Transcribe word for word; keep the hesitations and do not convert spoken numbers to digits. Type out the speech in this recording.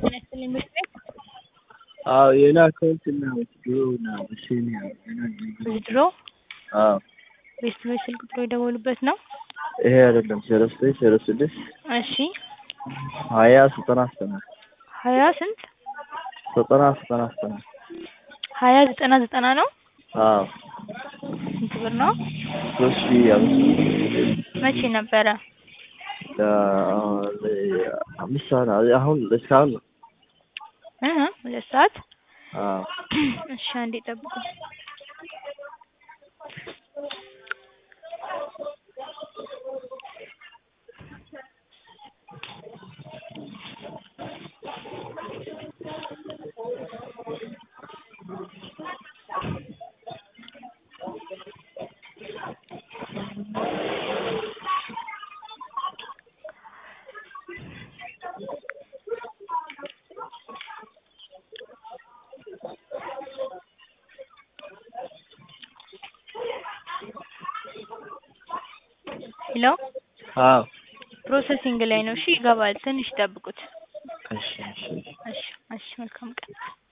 National Limited. አዎ የላከሁት እና ድሮ ነው እሺን ያው withdraw አዎ ቤት ስልክ ቁጥሩ የደወሉበት ነው? ይሄ አይደለም ዜሮ ዘጠኝ ዜሮ ስድስት እሺ ሀያ ዘጠና ዘጠና ሀያ ስንት ዘጠና ዘጠና ዘጠና ሀያ ዘጠና ዘጠና ነው? አዎ ስንት ብር ነው? ሶስት ሺህ አምስት መቼ ነበረ? አምስት ሰዓት አሁን እስካሁን ነው እህ ሁለት ሰዓት አዎ እሺ አንዴ ጠብቁ ሄሎ አዎ ፕሮሰሲንግ ላይ ነው እሺ ይገባል ትንሽ ጠብቁት እሺ እሺ እሺ እሺ መልካም ቀን